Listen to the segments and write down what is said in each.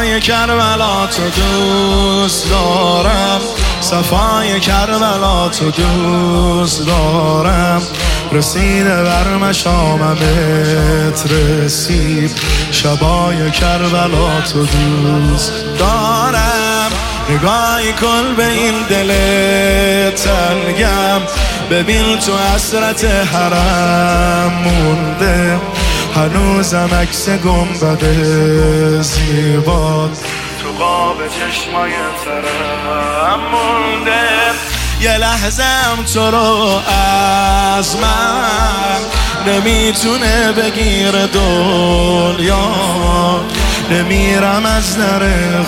صفای کربلا تو دوست دارم، صفای کربلا تو دوست دارم. رسیده بر مشاممت رسید، شبای کربلا تو دوست دارم. نگاهی کن به این دل تنگم، ببین تو حسرت حرم مونده، هنوزم عکس گنبد زیبا تو قاب چشمای ترم مونده. یه لحظم تو رو از من نمیتونه بگیر دنیا، نمیرم از در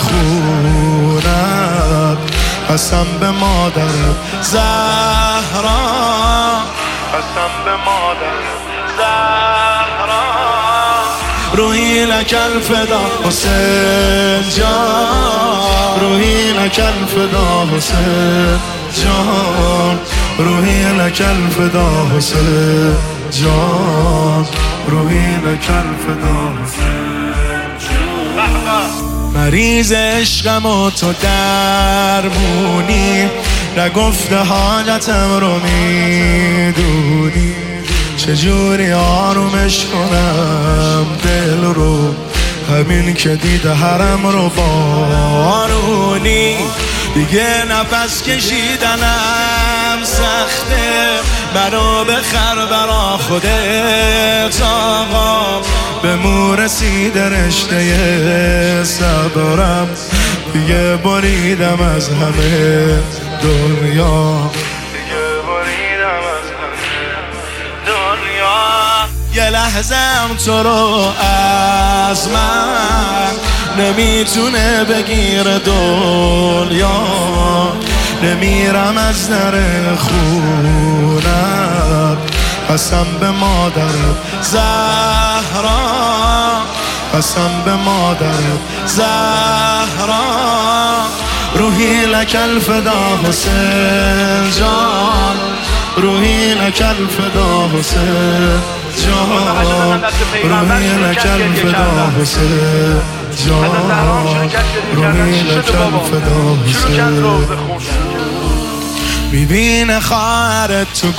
خونت، قسم به مادرت زهرا، قسم به مادرت زهرا. روحی لک الفدا حسین جان، روحی لک الفدا حسین جان، روحی لک الفدا حسین جان، روحی لک الفدا حسین جان. مریض عشقم و تو درمونی، نگفته حالتم رو میدونی، چجوری آرومش کنم دل رو، همین که دیده حرم رو بارونی. دیگه نفس کشیدنم سخته، منو بخر برا خودت آقا. به مو رسیده رشته صبرم، دیگه بریدم از همه دنیا، دیگه بریدم از همه دنیا. یه لحظم تو رو از من نمیتونه بگیر دنیا، نمیرم از در خونت، قسم به مادرت زهرا، قسم به مادرت زهرا. روحی لک الفدا حسین جان، روحی لک الفدا حسین جان، روحی لک الفدا حسین جان، روحی لک الفدا حسین. میبینه خواهرت تو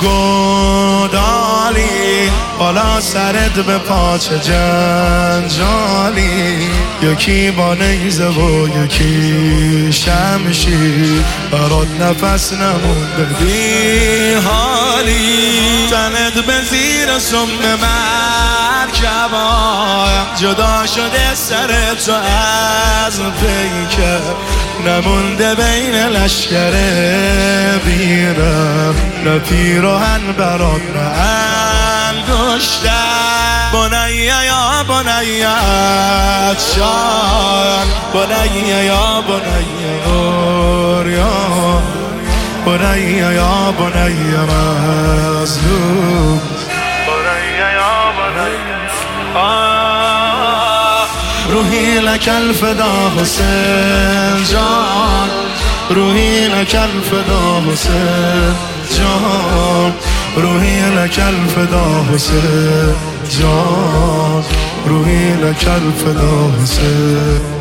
گودالی، بالا سرت به پاچه جنجالی، یکی با نیزه و یکی شمشیر، برات نفس نمونده بی حالی. تنت به زیر سم مرکبا، جدا شده سر تو از پیکر، نمونده بین لشکر بیرم، نه پیراهن برات نه انگشتر. بنیه یا بنیت شان، بنیه یا بنیه اوریان، بنیه یا بنیه مظلوم، بنیه یا بنیه. روحی لک الفدا حسین جان، روحی لک الفدا حسین جان، روحی لک الفدا حسین جان، روحی لک الفدا حسین